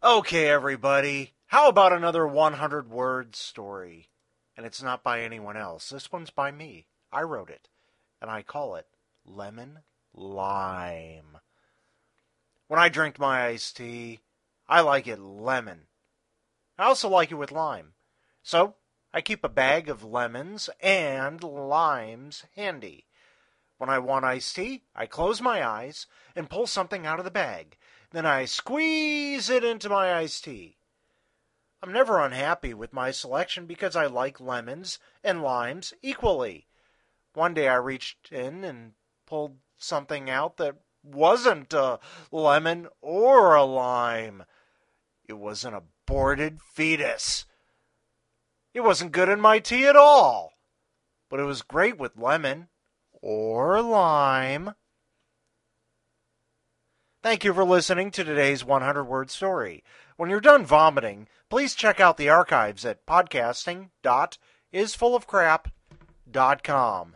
Okay, everybody. How about another 100-word story? And it's not by anyone else. This one's by me. I wrote it. And I call it Lemon Lime. When I drink my iced tea, I like it lemon. I also like it with lime. So, I keep a bag of lemons and limes handy. When I want iced tea, I close my eyes and pull something out of the bag. Then I squeeze it into my iced tea. I'm never unhappy with my selection because I like lemons and limes equally. One day I reached in and pulled something out that wasn't a lemon or a lime. It was an aborted fetus. It wasn't good in my tea at all, but it was great with lemon or lime. Thank you for listening to today's 100-word story. When you're done vomiting, please check out the archives at podcasting.isfullofcrap.com.